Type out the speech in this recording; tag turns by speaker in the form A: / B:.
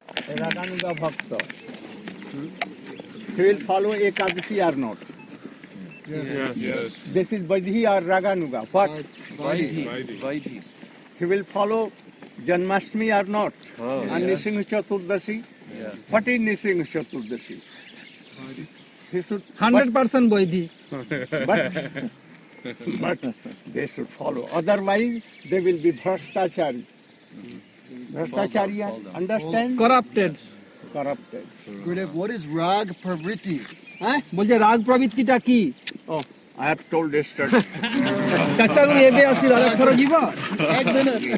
A: Raganuga Bhakta. He will follow Ekadasi or not?
B: Yes.
A: This is Vaidhi or Raganuga. What?
B: Vaidhi.
A: He will follow Janmashtami or not? And Nisingh Chaturdasi? What is Nisingh Chaturdasi? He should
C: 100% Vaidhi.
A: but they should follow. Otherwise, they will be Bhrashtachari. Bhrashtachari, understand?
C: Corrupted.
A: Corrupted.
D: Gurudev, what is Rag Pravriti?
C: হ্যাঁ বলছে রাগ প্রবৃত্তিটা কি
A: Oh, I have told yesterday.
C: চাচা গো এবে আসিল আরেক থর ଯିବ
D: Egg minute.